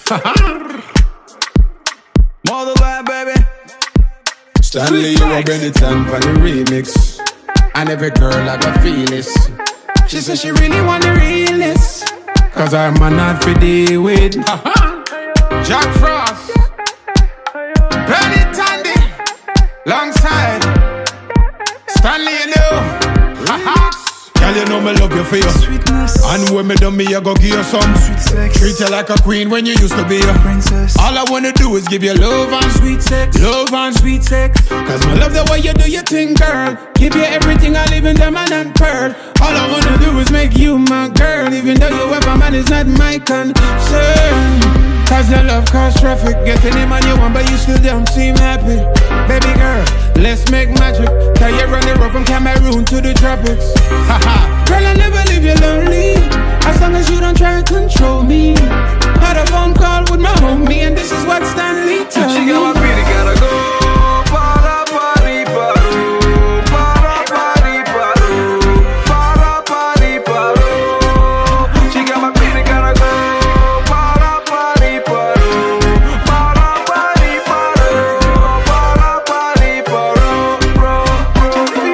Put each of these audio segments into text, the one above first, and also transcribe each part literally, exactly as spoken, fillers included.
Motherland, baby. Stanley, you are Benetton for the remix. And every girl I got feel this. She said she really want the realness. Cause I'm a not for deal with. Jack Frost, Penny Tandy, alongside Stanley, you know. Girl, you know me love you for your sweetness. And when me done me, I go give you some sweet sex. Treat you like a queen when you used to be a princess. All I wanna do is give you love and sweet sex. Love and sweet sex. Cause me love the way you do your thing, girl. Give you everything, I live in diamond and pearl. All I wanna do is make you my girl. Even though you ever man is not my concern. Cause your love cause traffic. Get any man you want but you still don't seem happy. Baby girl, let's make magic. Can you run it rough from Cameroon to the tropics? Haha, girl, I'll never leave you lonely. As long as you don't try and control me. Had a phone call with my homie and this is what Stanley told me. She got my pretty, gotta go. Para, pari, paru. Para, pari, paru. Para, pari, paru. She got my pretty, gotta go. Para, pari, paru. Para, pari, paru. Para, pari, paru. Bro, bro,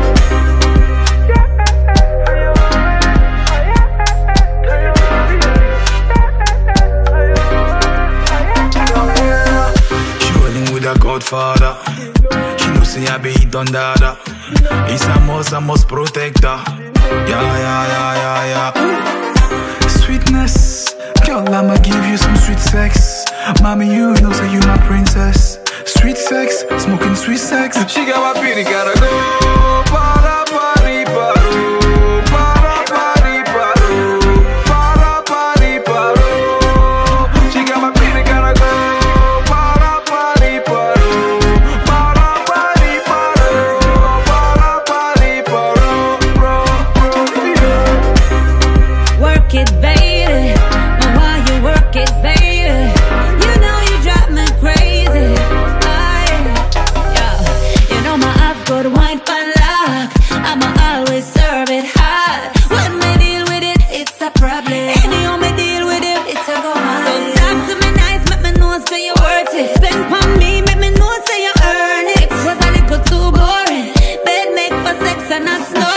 Godfather, she know say I be done dada. It's a must, I must protect her. Yeah, yeah, yeah, yeah, yeah. Sweetness, girl, I'ma give you some sweet sex. Mommy, you know say you my princess. Sweet sex, smoking sweet sex. She got my pretty, gotta go. Para, pari, paru. Para, pari, paru. Para, pari, paru. She got my pretty, gotta go. Para, pari, paru. Para, pari, paru. Para, pari, paru. Bro, bro, yeah. Work it, baby. And while you work it, baby, you know you drive me crazy. Go to wine for luck, I'ma always serve it hot. When me deal with it, it's a problem. Any how me deal with it, it's a go on. So talk to me nice, make me know say you worth it. Spend on me, make me know say you earn it. Was a little too boring. Bed make for sex and not snoring.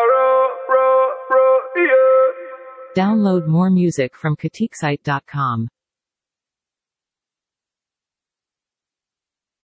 Download more music from Katikesite dot com.